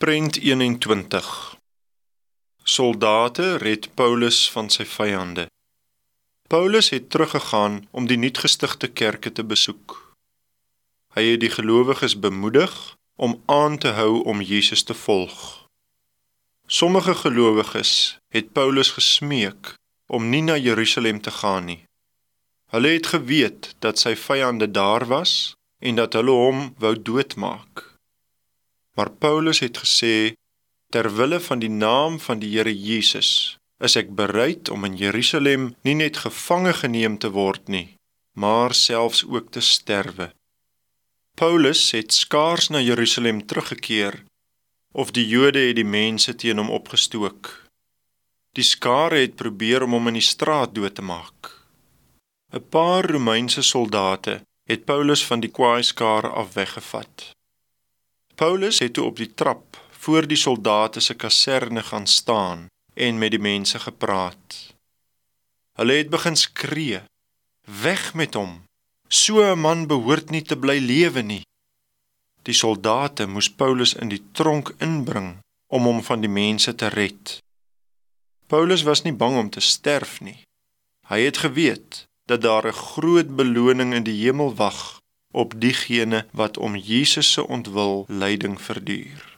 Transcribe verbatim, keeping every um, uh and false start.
Prent eenentwintig. Soldate red Paulus van sy vyande. Paulus het teruggegaan om die nuutgestigte kerke te besoek. Hy het die gelowiges bemoedig om aan te hou om Jesus te volg. Sommige gelowiges het Paulus gesmeek om nie na Jerusalem te gaan nie. Hulle het geweet dat sy vyande daar was en dat hulle hom wou doodmaak. Maar Paulus het gesê, terwille van die naam van die Here Jesus, is ek bereid om in Jerusalem nie net gevange geneem te word nie, maar selfs ook te sterwe. Paulus het skaars na Jerusalem teruggekeer, of die Jode het die mense teen hom opgestook. Die skare het probeer om hom in die straat dood te maak. 'n Paar Romeinse soldate het Paulus van die kwaaiskare af weggevat. Paulus het toe op die trap voor die soldate se kaserne gaan staan en met die mense gepraat. Hulle het begin skree, weg met hom, so 'n man behoort nie te bly lewe nie. Die soldate moes Paulus in die tronk inbring om hom van die mense te red. Paulus was nie bang om te sterf nie. Hy het geweet dat daar 'n groot beloning in die hemel wag op diegene wat om Jesus se ontwil lyding verduur.